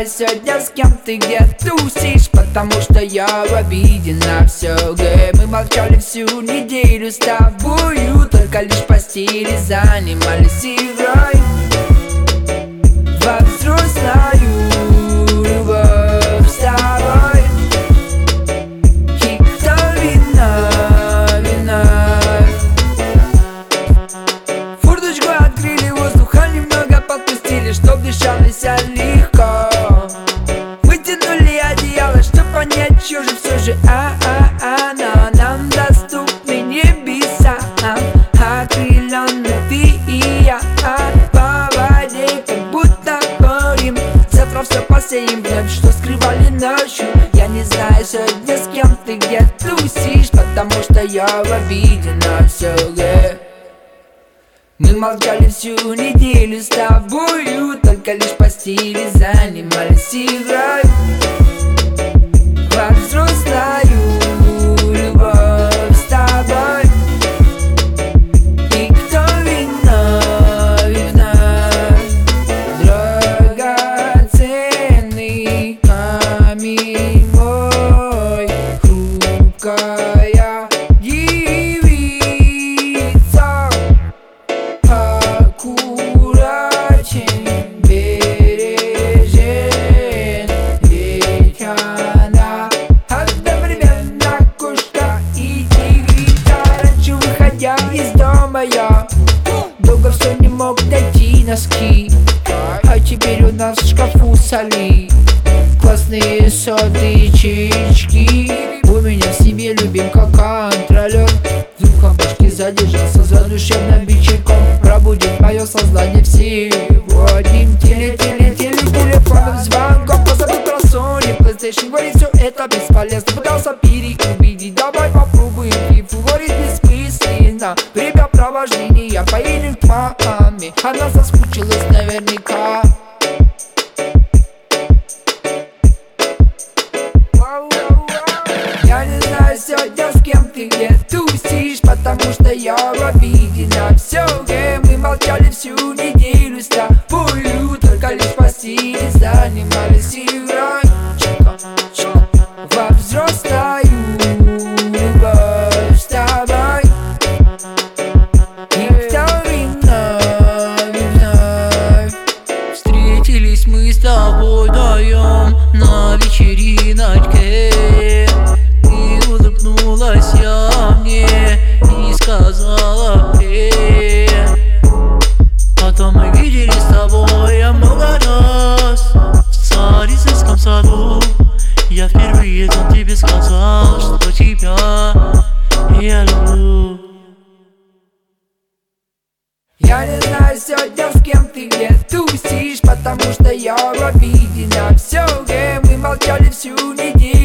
знаю сегодня, с кем ты где тусишь, потому что я в обиде на все. Мы молчали всю неделю с тобою, только лишь в постели занимались игрой во взрослую любовь с тобой. И кто виноват? Форточку открыли, воздуха немного подпустили, чтоб дышалось легко. Вытянули одеяло, чтоб понять, что же все же но нам доступны небеса, окрылены ты и я по воде, как будто парим. Завтра все посеем вновь, что скрывали ночью. Я не знаю сегодня, с кем ты где тусишь, потому что я в обиде на все. Мы молчали всю неделю с тобою, только лишь в постели занимались игрой во взрослую любовь с тобой. И кто виноват? Драгоценный камень мой, хрупкая девица, аккуратен, бережен, ведь она одновременно кошка и тигрица. Раньше, выходя из дома, я долго все не мог дойти носки, а теперь у нас в шкафу соли, классные соды, чаечки. У меня в себе любимка контролер, звуком башки задержался за душевным вечерком. Пробудит мое сознание всего одним телефоном звонком. Позабыл про Sony, PlayStation, говорит, все это бесполезно. Пытался переубедить, давай попробуем фифу, говорит, бессмысленно. Время провождения поедем к маме, она соскучилась наверняка. Я не знаю сегодня, с кем ты где тусишь, потому что я в обиде на все. Мы молчали всю неделю с тобою, только лишь в постели занимались игрой во взрослую любовь с тобой. И кто виноват? Встретились мы с тобой вдвоем на вечериночке. Ты улыбнулась я мне и сказала привет. Потом мы виделись с тобой много раз в Царицынском саду. Я впервые там тебе сказал, что тебя я люблю. Я не знаю сегодня, с кем ты где тусишь, потому что я в обиде на все. Мы молчали всю неделю